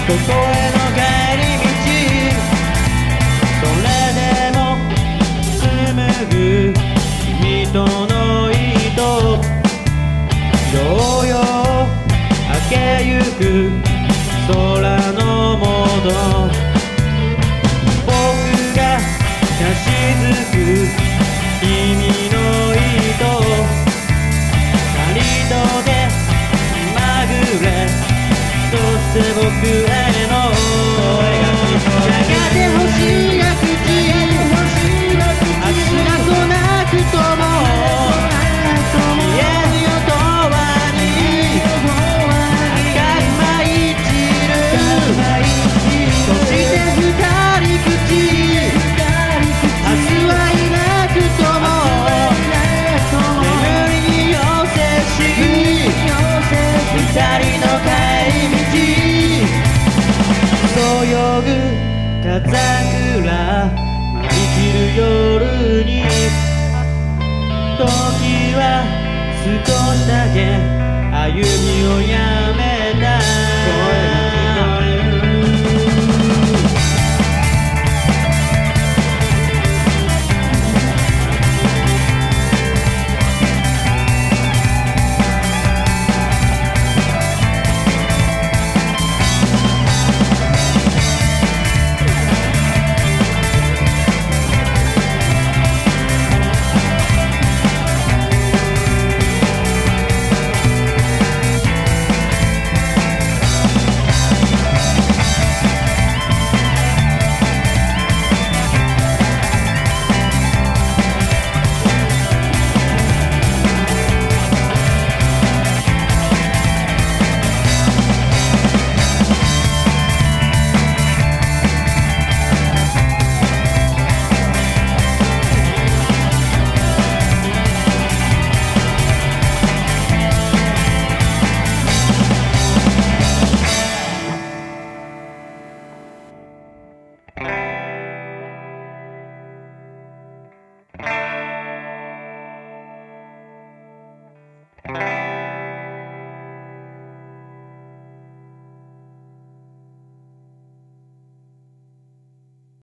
ここへの帰り道、それでも紡ぐ君との糸、ようよう明けゆく空のもと、僕が差しづく君の糸、針とでまぐれ、そして僕へのやがて星が口、明日が来なくとも見えるよ永遠に赤く舞い散る、そして二人口、明日はいなくとも眠りに寄せし二人の帰り道、そよぐ風桜舞い散る夜に、時は少しだけ歩みをやめ